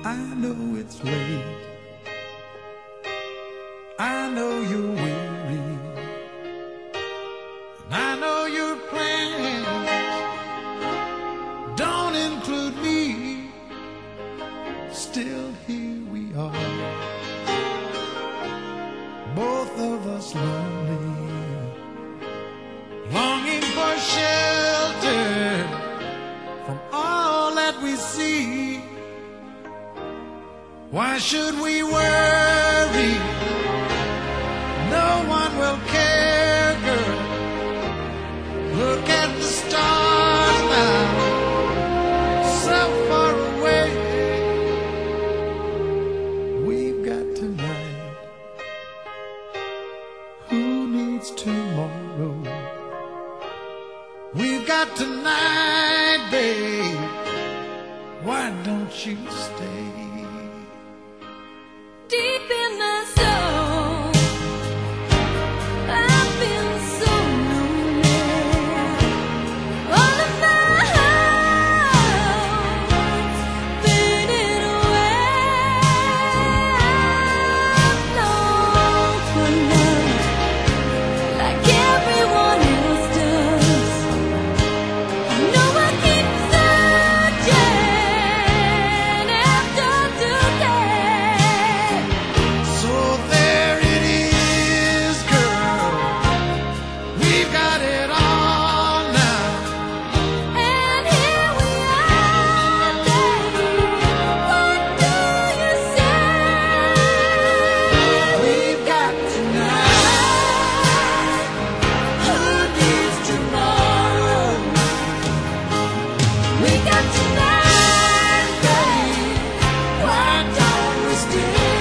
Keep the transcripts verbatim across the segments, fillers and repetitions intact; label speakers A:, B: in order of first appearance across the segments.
A: I know it's late, I know you're weary, and I know your plans don't include me. Still here we are, both of us lonely, longing for shelter from all that we see. Why should we worry? No one will care, girl. Look at the stars now, so far away. We've got tonight. Who needs tomorrow? We've got tonight, babe. Why don't you stay?
B: Deep in my soul, I've been so lonely. All of my heart's faded away. I've longed for love like everyone else does. I know I keep searching after today.
A: So there it is, girl. We've got it all now.
B: And here we are, baby. What do you say?
A: We've got tonight. Who needs tomorrow?
B: We got tonight, babe.
A: Why don't we stay?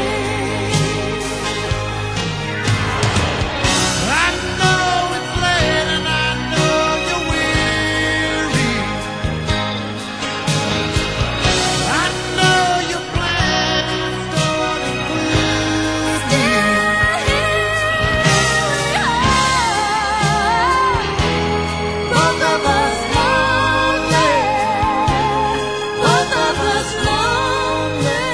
A: I know it's late and I know you're weary. I know your plans don't include me.
B: Both of us lonely. Both of us lonely.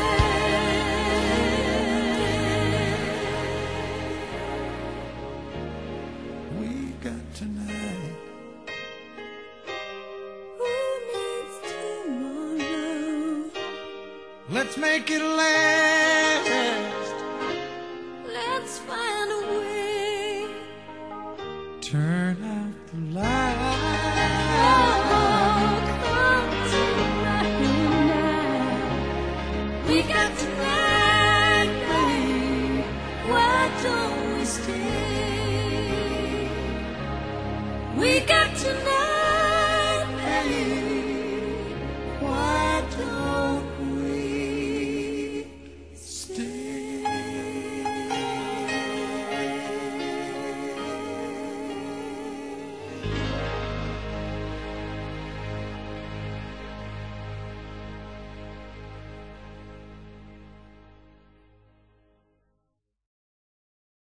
A: We've got tonight.
B: Who needs tomorrow?
A: Let's make it last.
B: Let's find a way.
A: Turn out the light.
B: Oh, come tonight, tonight. We got tonight, babe. Why don't we stay? We got tonight, babe. Why don't